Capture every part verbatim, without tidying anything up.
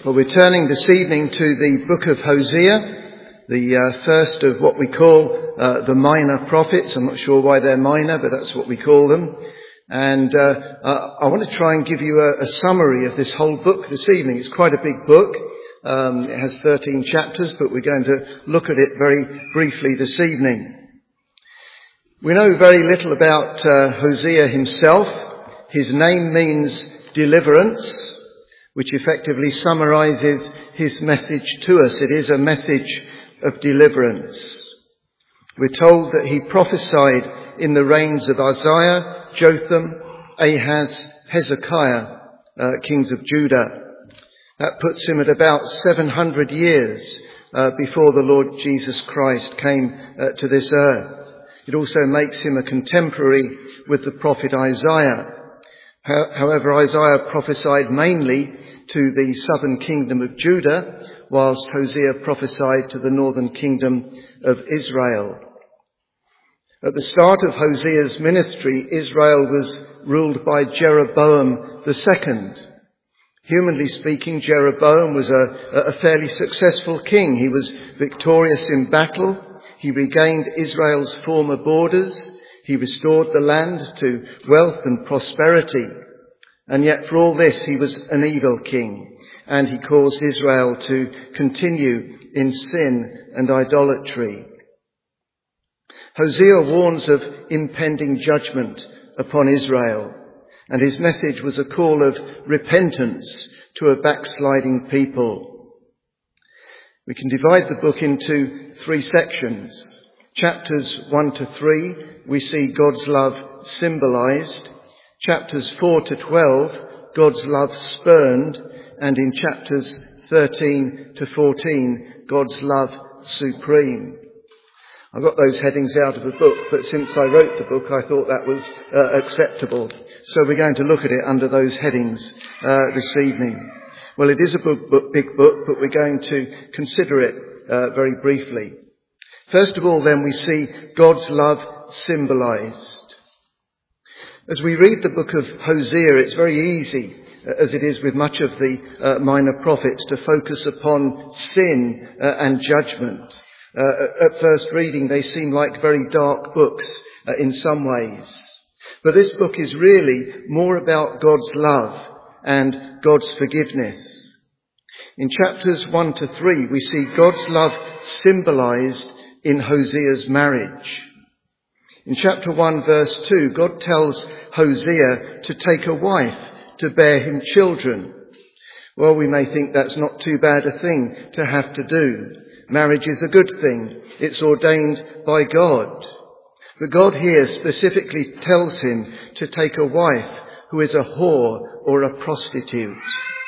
Well, we're turning this evening to the book of Hosea, the uh, first of what we call uh, the minor prophets. I'm not sure why they're minor, but that's what we call them. And uh, uh, I want to try and give you a, a summary of this whole book this evening. It's quite a big book. Um, it has thirteen chapters, but we're going to look at it very briefly this evening. We know very little about uh, Hosea himself. His name means deliverance, which effectively summarizes his message to us. It is a message of deliverance. We're told that he prophesied in the reigns of Uzziah, Jotham, Ahaz, Hezekiah, uh, kings of Judah. That puts him at about seven hundred years uh, before the Lord Jesus Christ came uh, to this earth. It also makes him a contemporary with the prophet Isaiah. However, Isaiah prophesied mainly to the southern kingdom of Judah, whilst Hosea prophesied to the northern kingdom of Israel. At the start of Hosea's ministry, Israel was ruled by Jeroboam the second. Humanly speaking, Jeroboam was a, a fairly successful king. He was victorious in battle. He regained Israel's former borders. He restored the land to wealth and prosperity. And yet for all this, he was an evil king, and he caused Israel to continue in sin and idolatry. Hosea warns of impending judgment upon Israel, and his message was a call of repentance to a backsliding people. We can divide the book into three sections. Chapters one to three, we see God's love symbolized. Chapters four to twelve, God's love spurned. And in chapters thirteen to fourteen, God's love supreme. I got those headings out of the book, but since I wrote the book, I thought that was uh, acceptable. So we're going to look at it under those headings uh, this evening. Well, it is a book, book, big book, but we're going to consider it uh, very briefly. First of all, then, we see God's love symbolized. As we read the book of Hosea, it's very easy, as it is with much of the uh, minor prophets, to focus upon sin uh, and judgment. Uh, at first reading, they seem like very dark books uh, in some ways. But this book is really more about God's love and God's forgiveness. In chapters one to three, we see God's love symbolized in Hosea's marriage. In chapter one, verse two, God tells Hosea to take a wife to bear him children. Well, we may think that's not too bad a thing to have to do. Marriage is a good thing. It's ordained by God. But God here specifically tells him to take a wife who is a whore or a prostitute.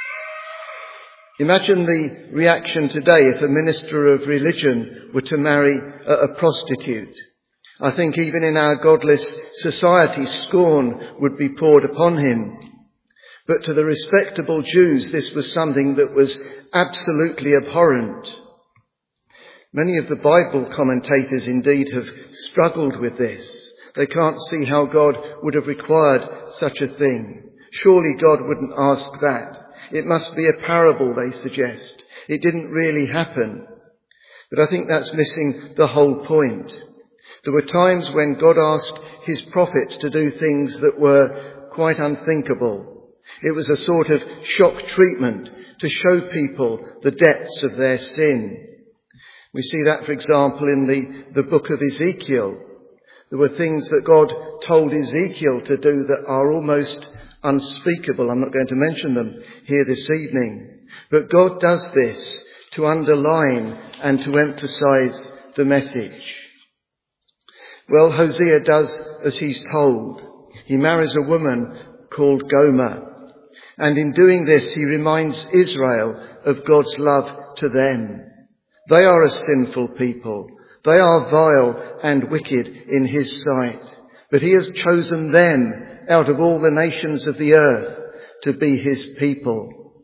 Imagine the reaction today if a minister of religion were to marry a, a prostitute. I think even in our godless society, scorn would be poured upon him. But to the respectable Jews, this was something that was absolutely abhorrent. Many of the Bible commentators indeed have struggled with this. They can't see how God would have required such a thing. Surely God wouldn't ask that. It must be a parable, they suggest. It didn't really happen. But I think that's missing the whole point. There were times when God asked his prophets to do things that were quite unthinkable. It was a sort of shock treatment to show people the depths of their sin. We see that, for example, in the, the book of Ezekiel. There were things that God told Ezekiel to do that are almost unspeakable. I'm not going to mention them here this evening. But God does this to underline and to emphasize the message. Well, Hosea does as he's told. He marries a woman called Gomer. And in doing this, he reminds Israel of God's love to them. They are a sinful people. They are vile and wicked in his sight. But he has chosen them out of all the nations of the earth to be his people.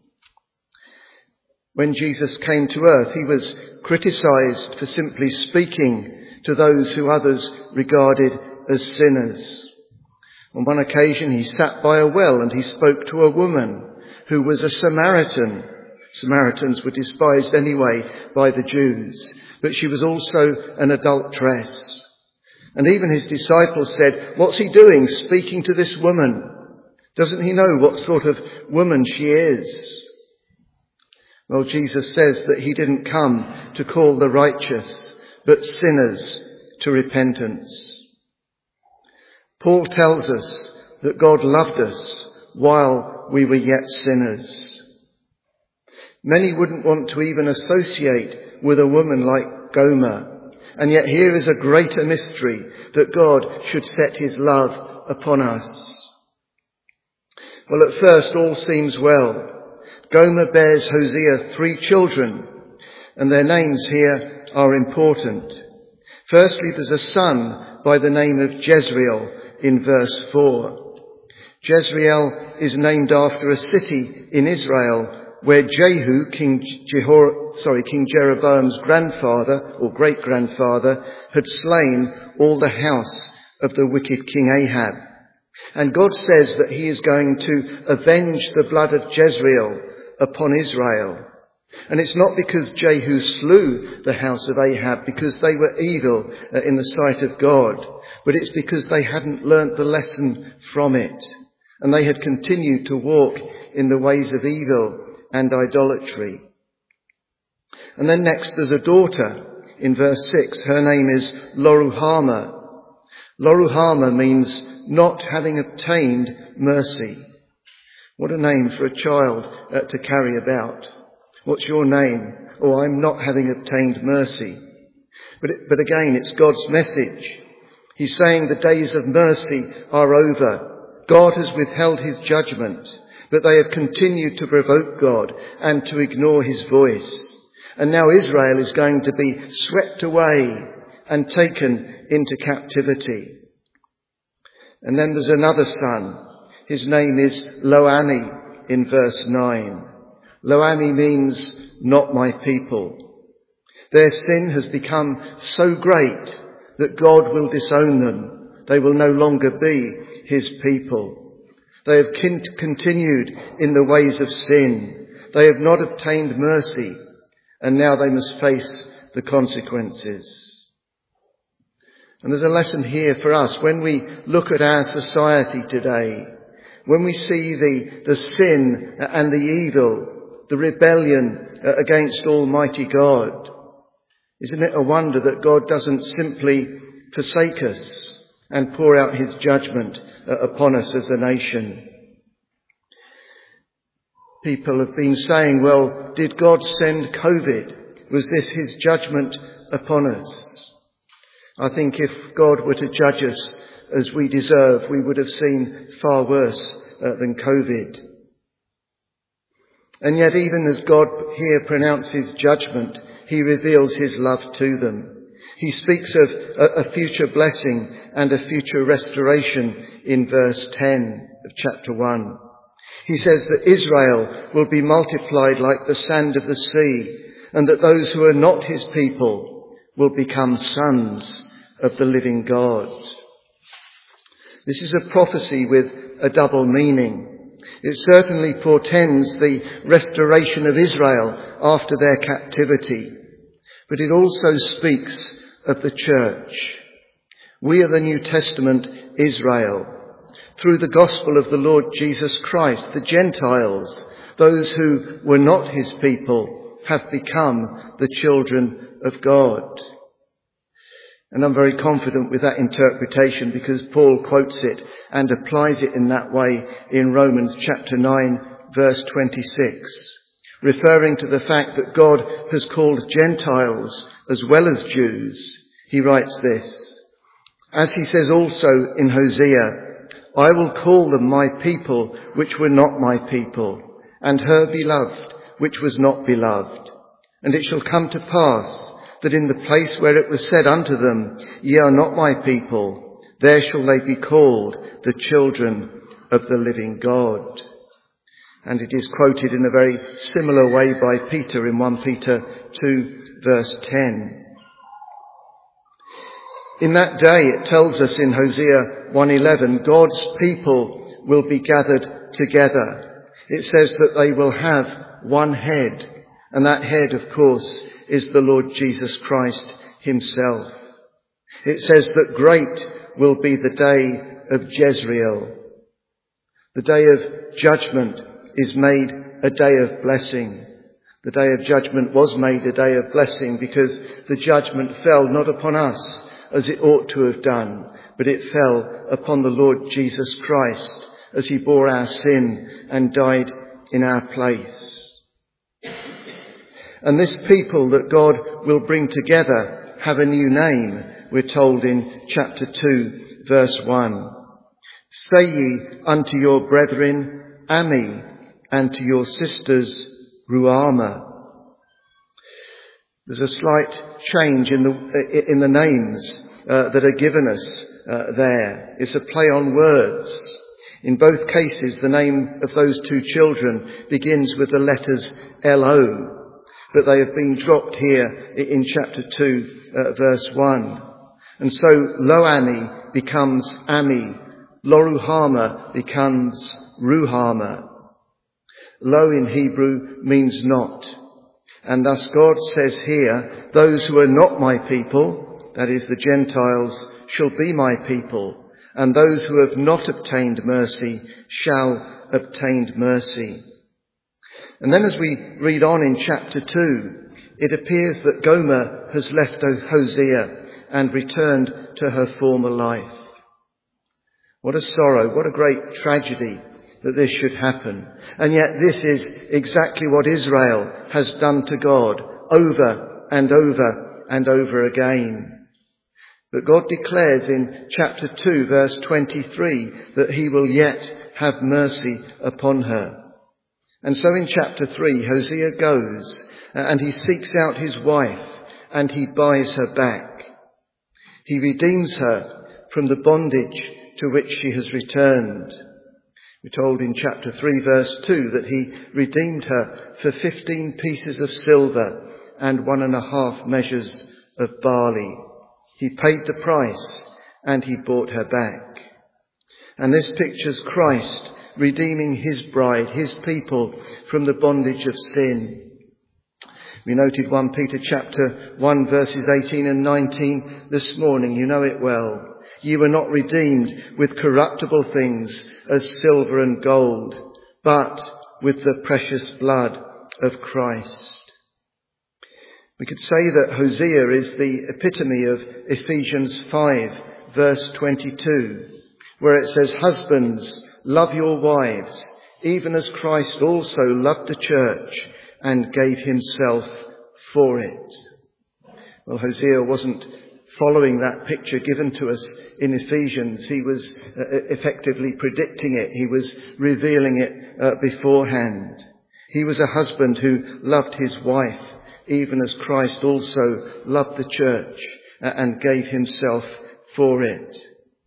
When Jesus came to earth, he was criticized for simply speaking to those who others regarded as sinners. On one occasion, he sat by a well and he spoke to a woman who was a Samaritan, Samaritans were despised anyway by the Jews, but she was also an adulteress. And even his disciples said, "What's he doing speaking to this woman? Doesn't he know what sort of woman she is?" Well, Jesus says that he didn't come to call the righteous, but sinners to repentance. Paul tells us that God loved us while we were yet sinners. Many wouldn't want to even associate with a woman like Gomer. And yet here is a greater mystery, that God should set his love upon us. Well, at first all seems well. Gomer bears Hosea three children, and their names here are important. Firstly, there's a son by the name of Jezreel in verse four. Jezreel is named after a city in Israel where Jehu, King Jehor, sorry, King Jeroboam's grandfather or great-grandfather, had slain all the house of the wicked King Ahab. And God says that he is going to avenge the blood of Jezreel upon Israel. And it's not because Jehu slew the house of Ahab because they were evil in the sight of God, but it's because they hadn't learnt the lesson from it. And they had continued to walk in the ways of evil and idolatry. And then next there's a daughter in verse six. Her name is Loruhama. Loruhama means not having obtained mercy. What a name for a child uh, to carry about. What's your name? Oh, I'm not having obtained mercy. But, it, but again, it's God's message. He's saying the days of mercy are over. God has withheld his judgment, but they have continued to provoke God and to ignore his voice. And now Israel is going to be swept away and taken into captivity. And then there's another son. His name is Lo-Ammi in verse nine. Lo-Ammi means not my people. Their sin has become so great that God will disown them. They will no longer be his people. They have continued in the ways of sin. They have not obtained mercy, and now they must face the consequences. And there's a lesson here for us when we look at our society today, when we see the, the sin and the evil, the rebellion against Almighty God. Isn't it a wonder that God doesn't simply forsake us and pour out his judgment upon us as a nation? People have been saying, well, did God send COVID? Was this his judgment upon us? I think if God were to judge us as we deserve, we would have seen far worse uh, than COVID. And yet even as God here pronounces judgment, he reveals his love to them. He speaks of a, a future blessing and a future restoration in verse ten of chapter one. He says that Israel will be multiplied like the sand of the sea, and that those who are not his people will become sons of the living God. This is a prophecy with a double meaning. It certainly portends the restoration of Israel after their captivity, but it also speaks of the church. We are the New Testament Israel. Through the gospel of the Lord Jesus Christ, the Gentiles, those who were not his people, have become the children of God. And I'm very confident with that interpretation because Paul quotes it and applies it in that way in Romans chapter nine, verse twenty-six, referring to the fact that God has called Gentiles as well as Jews. He writes this, as he says also in Hosea, I will call them my people, which were not my people, and her beloved, which was not beloved. And it shall come to pass that in the place where it was said unto them, ye are not my people, there shall they be called the children of the living God. And it is quoted in a very similar way by Peter in First Peter two, verse ten. In that day, it tells us in Hosea one eleven, God's people will be gathered together. It says that they will have one head. And that head, of course, is the Lord Jesus Christ himself. It says that great will be the day of Jezreel. The day of judgment is made a day of blessing. The day of judgment was made a day of blessing because the judgment fell not upon us as it ought to have done, but it fell upon the Lord Jesus Christ as he bore our sin and died in our place. And this people that God will bring together have a new name, we're told in chapter two, verse one. Say ye unto your brethren, Ami, and to your sisters, Ruhamah. There's a slight change in the in the names uh, that are given us uh, there. It's a play on words. In both cases, the name of those two children begins with the letters L O, but they have been dropped here in chapter two, uh, verse one. And so Lo-Ami becomes Ami, Lo-Ruhamah becomes Ruhamah. Lo in Hebrew means not. And thus God says here, those who are not my people, that is the Gentiles, shall be my people, and those who have not obtained mercy shall obtain mercy. And then as we read on in chapter two, it appears that Gomer has left Hosea and returned to her former life. What a sorrow, what a great tragedy that this should happen. And yet this is exactly what Israel has done to God over and over and over again. But God declares in chapter two, verse twenty-three, that he will yet have mercy upon her. And so in chapter three, Hosea goes and he seeks out his wife and he buys her back. He redeems her from the bondage to which she has returned. We're told in chapter three, verse two, that he redeemed her for fifteen pieces of silver and one and a half measures of barley. He paid the price and he bought her back. And this pictures Christ redeeming his bride, his people, from the bondage of sin. We noted First Peter chapter one, verses eighteen and nineteen this morning. You know it well. Ye were not redeemed with corruptible things as silver and gold, but with the precious blood of Christ. We could say that Hosea is the epitome of Ephesians five, verse twenty-two, where it says, Husbands, love your wives, even as Christ also loved the church and gave himself for it. Well, Hosea wasn't following that picture given to us in Ephesians. He was uh, effectively predicting it. He was revealing it uh, beforehand. He was a husband who loved his wife, even as Christ also loved the church uh, and gave himself for it.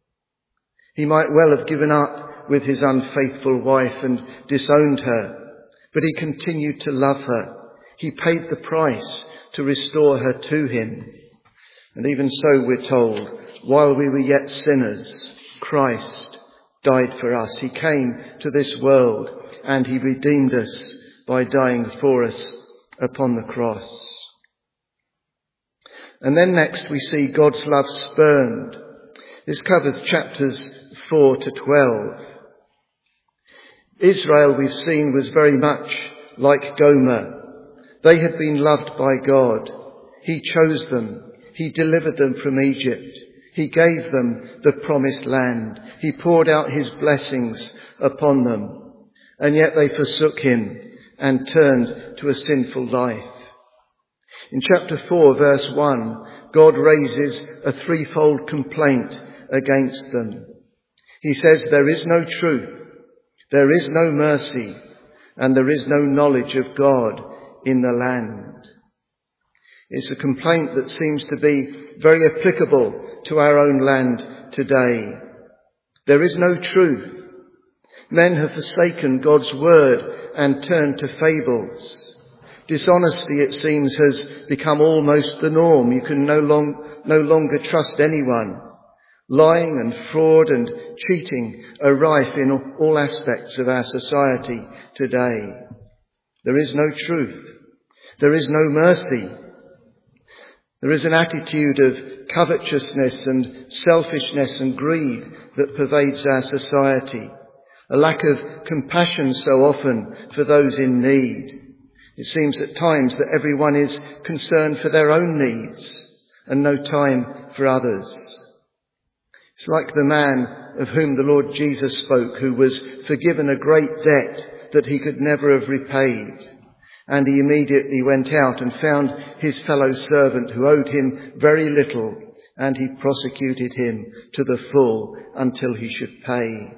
He might well have given up with his unfaithful wife and disowned her, but he continued to love her. He paid the price to restore her to him. And even so, we're told, while we were yet sinners, Christ died for us. He came to this world and he redeemed us by dying for us upon the cross. And then next we see God's love spurned. This covers chapters four to twelve. Israel, we've seen, was very much like Gomer. They had been loved by God. He chose them. He delivered them from Egypt. He gave them the promised land. He poured out his blessings upon them. And yet they forsook him and turned to a sinful life. In chapter four, verse one, God raises a threefold complaint against them. He says, there is no truth, there is no mercy, and there is no knowledge of God in the land. It's a complaint that seems to be very applicable to our own land today. There is no truth. Men have forsaken God's word and turned to fables. Dishonesty, it seems, has become almost the norm. You can no, long, no longer trust anyone. Lying and fraud and cheating are rife in all aspects of our society today. There is no truth. There is no mercy. There is an attitude of covetousness and selfishness and greed that pervades our society. A lack of compassion so often for those in need. It seems at times that everyone is concerned for their own needs and no time for others. It's like the man of whom the Lord Jesus spoke, who was forgiven a great debt that he could never have repaid. And he immediately went out and found his fellow servant who owed him very little, and he prosecuted him to the full until he should pay.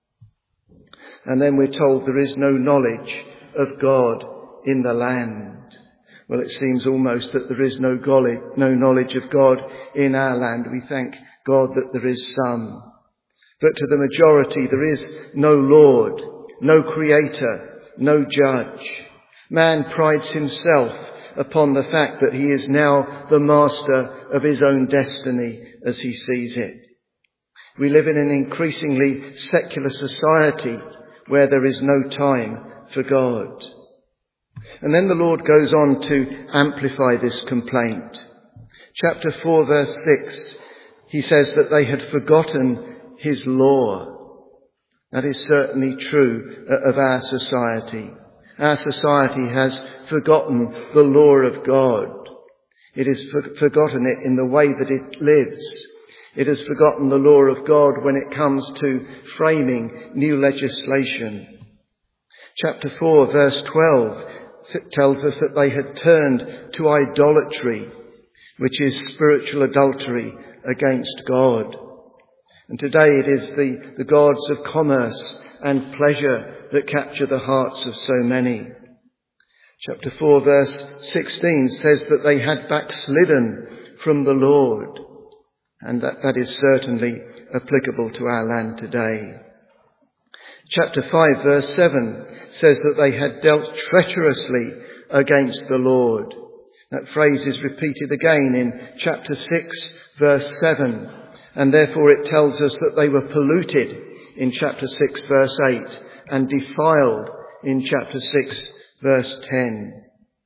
And then we're told there is no knowledge of God in the land. Well, it seems almost that there is no knowledge of God in our land. We thank God that there is some. But to the majority there is no Lord, no Creator, no Judge. Man prides himself upon the fact that he is now the master of his own destiny as he sees it. We live in an increasingly secular society where there is no time for God. And then the Lord goes on to amplify this complaint. Chapter four, verse six, he says that they had forgotten his law. That is certainly true of our society. Our society has forgotten the law of God. It has for- forgotten it in the way that it lives. It has forgotten the law of God when it comes to framing new legislation. Chapter four, verse twelve, tells us that they had turned to idolatry, which is spiritual adultery against God. And today it is the, the gods of commerce and pleasure that capture the hearts of so many. Chapter four, verse sixteen says that they had backslidden from the Lord. And that, that is certainly applicable to our land today. Chapter five, verse seven says that they had dealt treacherously against the Lord. That phrase is repeated again in chapter six, verse seven. And therefore it tells us that they were polluted in chapter six, verse eight, and defiled in chapter six, verse ten.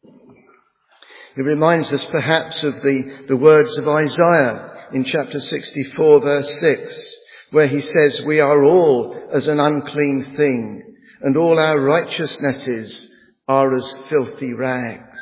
It reminds us perhaps of the, the words of Isaiah in chapter sixty-four, verse six, where he says, "We are all as an unclean thing, and all our righteousnesses are as filthy rags."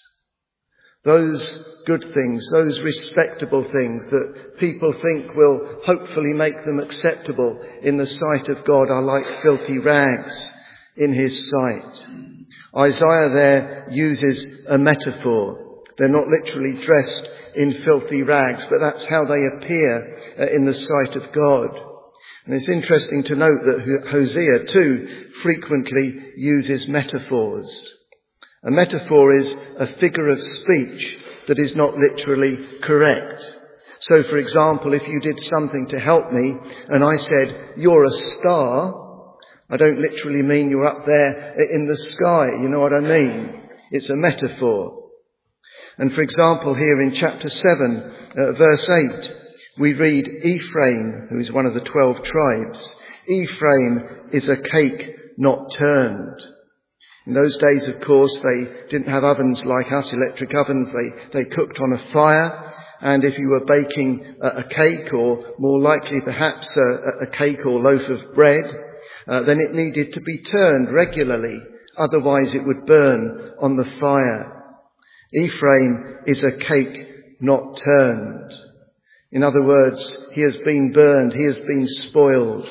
Those good things, those respectable things that people think will hopefully make them acceptable in the sight of God are like filthy rags in his sight. Isaiah there uses a metaphor. They're not literally dressed in filthy rags, but that's how they appear in the sight of God. And it's interesting to note that Hosea too frequently uses metaphors. A metaphor is a figure of speech that is not literally correct. So, for example, if you did something to help me and I said, "You're a star," I don't literally mean you're up there in the sky. You know what I mean? It's a metaphor. And for example, here in chapter seven, uh, verse eight, we read Ephraim, who is one of the twelve tribes. Ephraim is a cake not turned. In those days, of course, they didn't have ovens like us, electric ovens. They, they cooked on a fire. And if you were baking a, a cake, or more likely perhaps a, a cake or loaf of bread, uh, then it needed to be turned regularly. Otherwise it would burn on the fire. Ephraim is a cake not turned. In other words, he has been burned, he has been spoiled.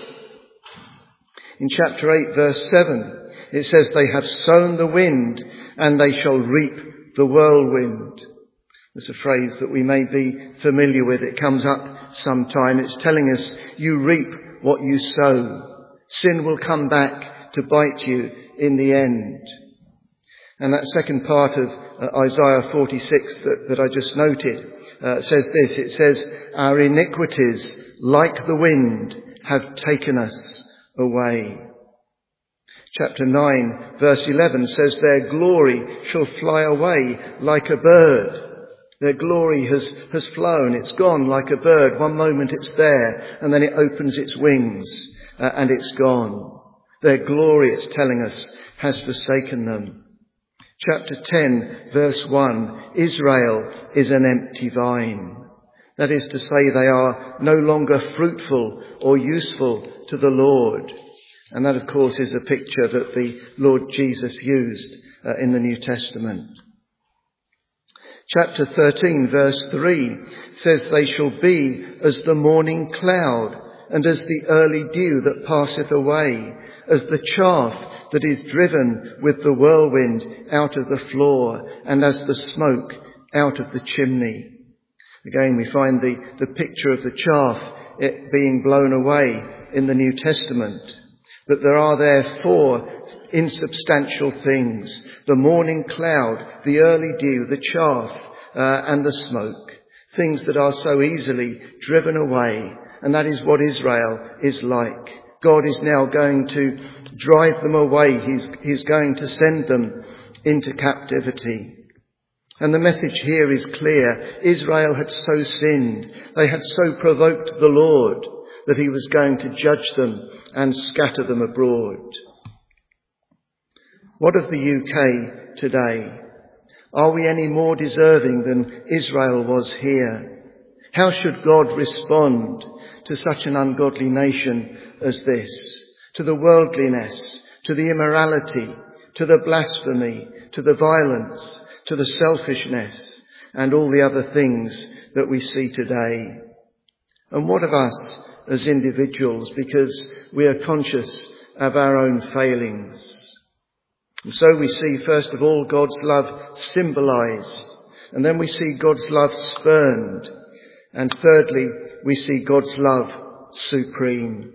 In chapter eight, verse seven, it says, "They have sown the wind, and they shall reap the whirlwind." It's a phrase that we may be familiar with. It comes up sometime. It's telling us you reap what you sow. Sin will come back to bite you in the end. And that second part of uh, Isaiah forty-six that, that I just noted uh, says this. It says, "Our iniquities, like the wind, have taken us away." Chapter nine, verse eleven says, "Their glory shall fly away like a bird." Their glory has, has flown. It's gone like a bird. One moment it's there, and then it opens its wings, uh, and it's gone. Their glory, it's telling us, has forsaken them. Chapter ten, verse one, Israel is an empty vine. That is to say, they are no longer fruitful or useful to the Lord. And that, of course, is a picture that the Lord Jesus used uh, in the New Testament. Chapter thirteen, verse three, says, they shall be as the morning cloud, and as the early dew that passeth away, as the chaff that is driven with the whirlwind out of the floor, and as the smoke out of the chimney. Again, we find the, the picture of the chaff it being blown away in the New Testament. But there are there four insubstantial things: the morning cloud, the early dew, the chaff, uh, and the smoke. Things that are so easily driven away. And that is what Israel is like. God is now going to drive them away. He's, he's going to send them into captivity. And the message here is clear. Israel had so sinned. They had so provoked the Lord that he was going to judge them and scatter them abroad. What of the U K today? Are we any more deserving than Israel was here? How should God respond to such an ungodly nation as this? To the worldliness, to the immorality, to the blasphemy, to the violence, to the selfishness, and all the other things that we see today. And what of us as individuals, because we are conscious of our own failings? And so we see, first of all, God's love symbolized, and then we see God's love spurned, and thirdly, we see God's love supreme.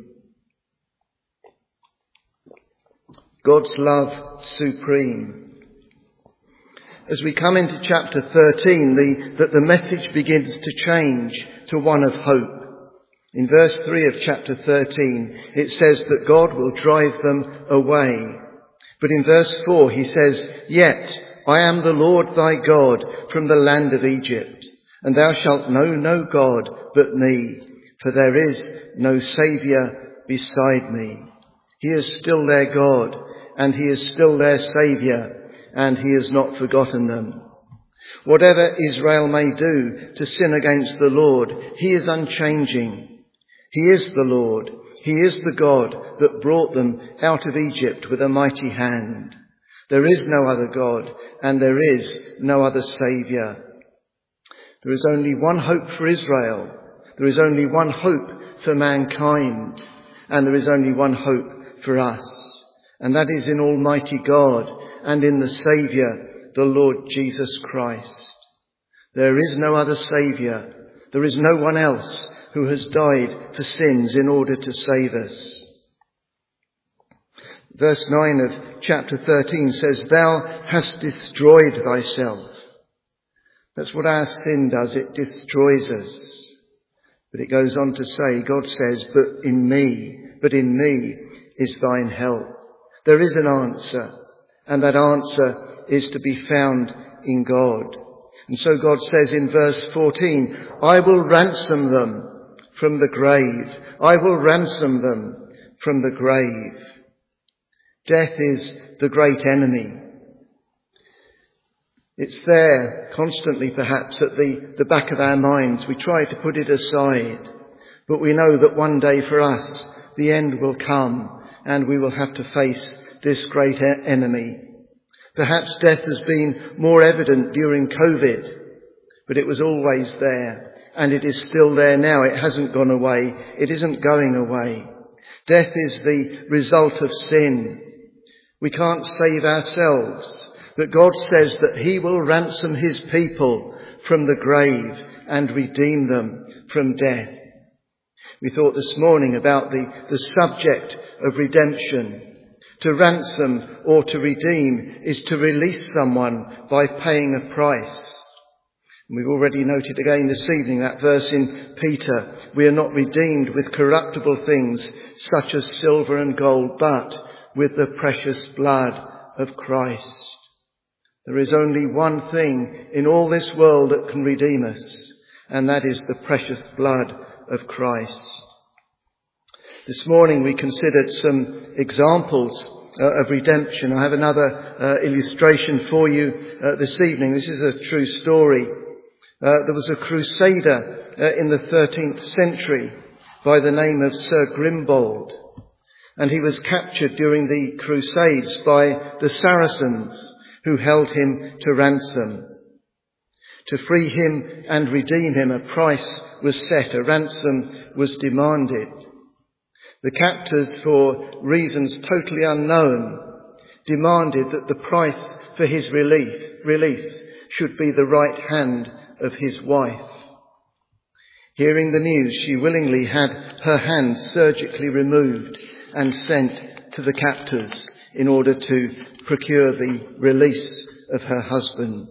God's love supreme. As we come into chapter thirteen, the, that the message begins to change to one of hope. In verse three of chapter thirteen, it says that God will drive them away. But in verse four, he says, yet I am the Lord thy God from the land of Egypt, and thou shalt know no God but me, for there is no Saviour beside me. He is still their God, and he is still their Saviour, and he has not forgotten them. Whatever Israel may do to sin against the Lord, he is unchanging. He is the Lord. He is the God that brought them out of Egypt with a mighty hand. There is no other God, and there is no other Saviour. There is only one hope for Israel. There is only one hope for mankind. And there is only one hope for us. And that is in Almighty God and in the Saviour, the Lord Jesus Christ. There is no other Saviour. There is no one else who has died for sins in order to save us. Verse nine of chapter thirteen says, thou hast destroyed thyself. That's what our sin does. It destroys us. But it goes on to say, God says, but in me, but in me is thine help. There is an answer, and that answer is to be found in God. And so God says in verse fourteen, I will ransom them from the grave. I will ransom them from the grave. Death is the great enemy. It's there constantly, perhaps, at the, the back of our minds. We try to put it aside. But we know that one day for us, the end will come and we will have to face this great e- enemy. Perhaps death has been more evident during COVID, but it was always there, and it is still there now. It hasn't gone away. It isn't going away. Death is the result of sin. We can't save ourselves. But God says that he will ransom his people from the grave and redeem them from death. We thought this morning about the, the subject of redemption. To ransom or to redeem is to release someone by paying a price. And we've already noted again this evening that verse in Peter. We are not redeemed with corruptible things such as silver and gold, but with the precious blood of Christ. There is only one thing in all this world that can redeem us, and that is the precious blood of Christ. This morning we considered some examples uh, of redemption. I have another uh, illustration for you uh, this evening. This is a true story. Uh, there was a crusader uh, in the thirteenth century by the name of Sir Grimbold, and he was captured during the Crusades by the Saracens, who held him to ransom. To free him and redeem him, a price was set, a ransom was demanded. The captors, for reasons totally unknown, demanded that the price for his release, release should be the right hand of his wife. Hearing the news, she willingly had her hand surgically removed and sent to the captors in order to procure the release of her husband.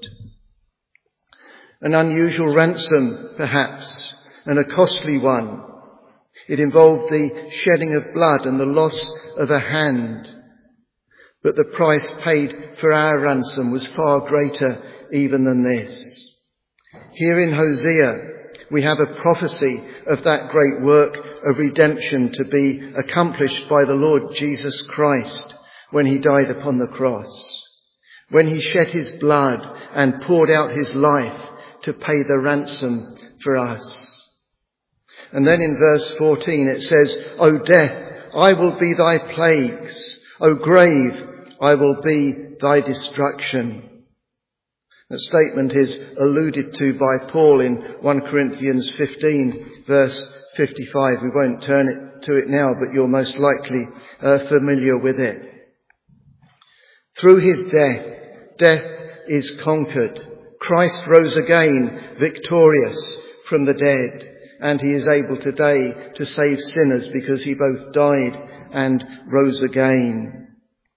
An unusual ransom, perhaps, and a costly one. It involved the shedding of blood and the loss of a hand. But the price paid for our ransom was far greater even than this. Here in Hosea, we have a prophecy of that great work of redemption to be accomplished by the Lord Jesus Christ when he died upon the cross, when he shed his blood and poured out his life to pay the ransom for us. And then in verse fourteen it says, O death, I will be thy plagues. O grave, I will be thy destruction. That statement is alluded to by Paul in First Corinthians fifteen, verse fifty-five. We won't turn it to it now, but you're most likely uh, familiar with it. Through his death, death is conquered. Christ rose again, victorious from the dead, and he is able today to save sinners because he both died and rose again.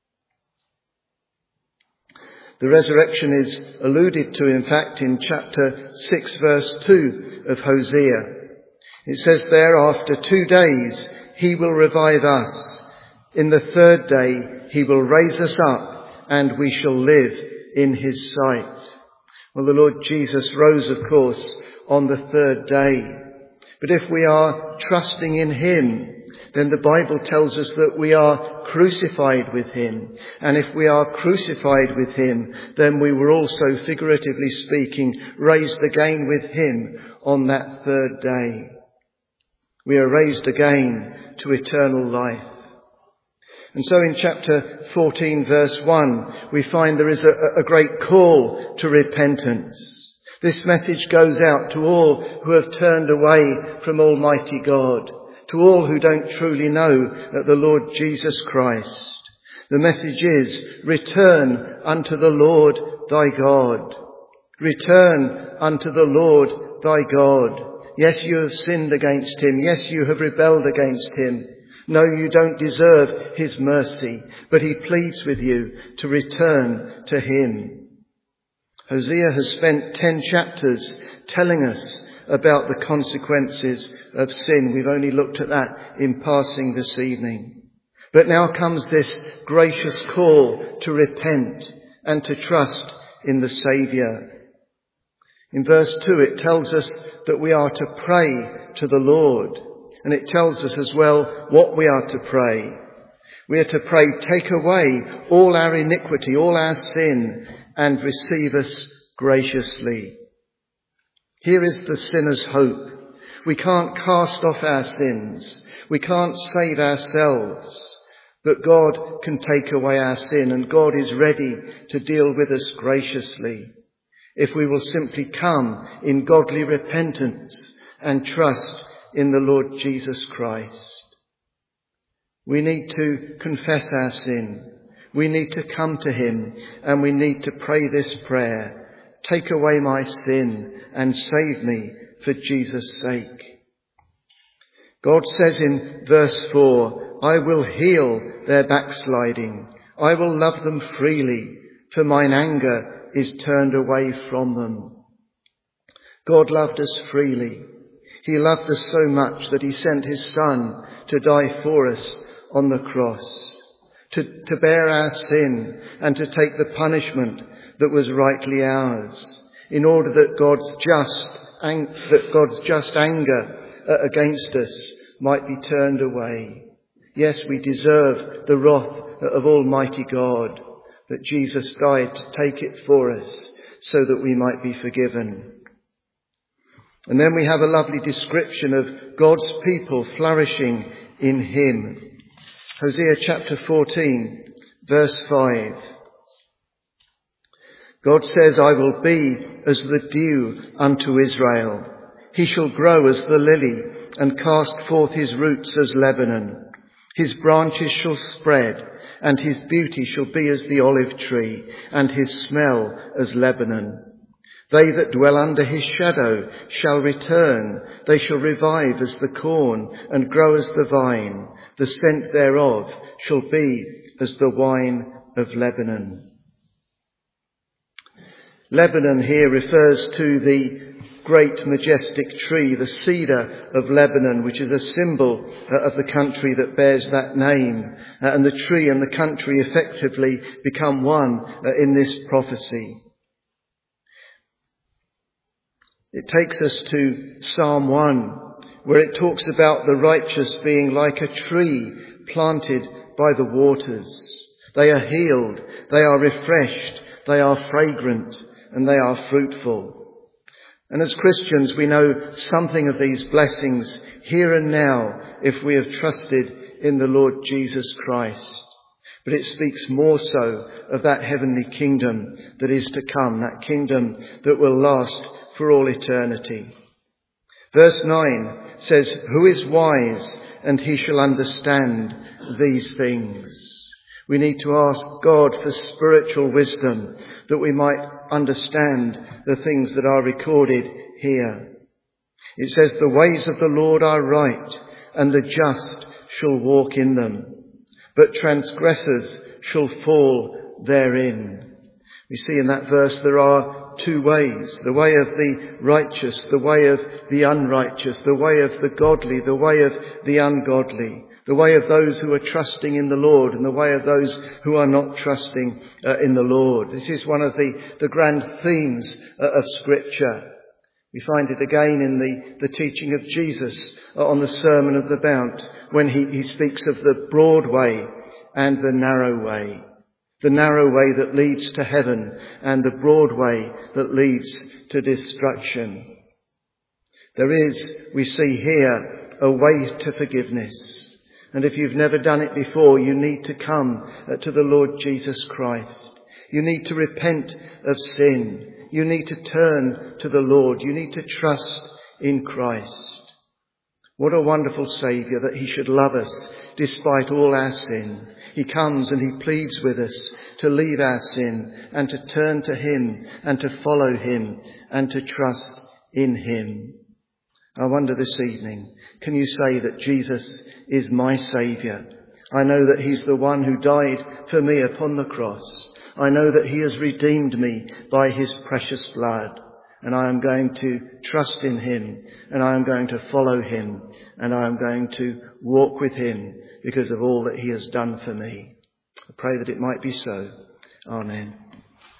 The resurrection is alluded to, in fact, in chapter six, verse two of Hosea. It says there, after two days he will revive us. In the third day he will raise us up, and we shall live in his sight. Well, the Lord Jesus rose, of course, on the third day. But if we are trusting in him, then the Bible tells us that we are crucified with him. And if we are crucified with him, then we were also, figuratively speaking, raised again with him on that third day. We are raised again to eternal life. And so in chapter fourteen, verse one, we find there is a, a great call to repentance. This message goes out to all who have turned away from Almighty God, to all who don't truly know the Lord Jesus Christ. The message is, return unto the Lord thy God. Return unto the Lord thy God. Yes, you have sinned against him. Yes, you have rebelled against him. No, you don't deserve his mercy, but he pleads with you to return to him. Hosea has spent ten chapters telling us about the consequences of sin. We've only looked at that in passing this evening. But now comes this gracious call to repent and to trust in the Saviour. In verse two, it tells us that we are to pray to the Lord. And it tells us as well what we are to pray. We are to pray, take away all our iniquity, all our sin, and receive us graciously. Here is the sinner's hope. We can't cast off our sins. We can't save ourselves. But God can take away our sin, and God is ready to deal with us graciously if we will simply come in godly repentance and trust in the Lord Jesus Christ. We need to confess our sin. We need to come to him, and we need to pray this prayer. Take away my sin and save me for Jesus' sake. God says in verse four, I will heal their backsliding. I will love them freely, for mine anger is turned away from them. God loved us freely. He loved us so much that he sent his Son to die for us on the cross, to, to bear our sin and to take the punishment that was rightly ours, in order that God's just, that God's just anger against us might be turned away. Yes, we deserve the wrath of Almighty God, but Jesus died to take it for us so that we might be forgiven. And then we have a lovely description of God's people flourishing in him. Hosea chapter fourteen, verse five. God says, I will be as the dew unto Israel. He shall grow as the lily and cast forth his roots as Lebanon. His branches shall spread, and his beauty shall be as the olive tree, and his smell as Lebanon. They that dwell under his shadow shall return. They shall revive as the corn and grow as the vine. The scent thereof shall be as the wine of Lebanon. Lebanon here refers to the great majestic tree, the cedar of Lebanon, which is a symbol of the country that bears that name. And the tree and the country effectively become one in this prophecy. It takes us to Psalm one, where it talks about the righteous being like a tree planted by the waters. They are healed, they are refreshed, they are fragrant, and they are fruitful. And as Christians, we know something of these blessings here and now if we have trusted in the Lord Jesus Christ. But it speaks more so of that heavenly kingdom that is to come, that kingdom that will last for all eternity. Verse nine says, who is wise, and he shall understand these things. We need to ask God for spiritual wisdom that we might understand the things that are recorded here. It says, the ways of the Lord are right, and the just shall walk in them, but transgressors shall fall therein. We see in that verse there are two ways, the way of the righteous, the way of the unrighteous, the way of the godly, the way of the ungodly, the way of those who are trusting in the Lord and the way of those who are not trusting uh, in the Lord. This is one of the, the grand themes uh, of Scripture. We find it again in the, the teaching of Jesus uh, on the Sermon of the Mount when he, he speaks of the broad way and the narrow way. The narrow way that leads to heaven and the broad way that leads to destruction. There is, we see here, a way to forgiveness. And if you've never done it before, you need to come to the Lord Jesus Christ. You need to repent of sin. You need to turn to the Lord. You need to trust in Christ. What a wonderful Saviour that he should love us despite all our sin. He comes and he pleads with us to leave our sin and to turn to him and to follow him and to trust in him. I wonder this evening, can you say that Jesus is my Saviour? I know that he's the one who died for me upon the cross. I know that he has redeemed me by his precious blood. And I am going to trust in him, and I am going to follow him, and I am going to walk with him because of all that he has done for me. I pray that it might be so. Amen.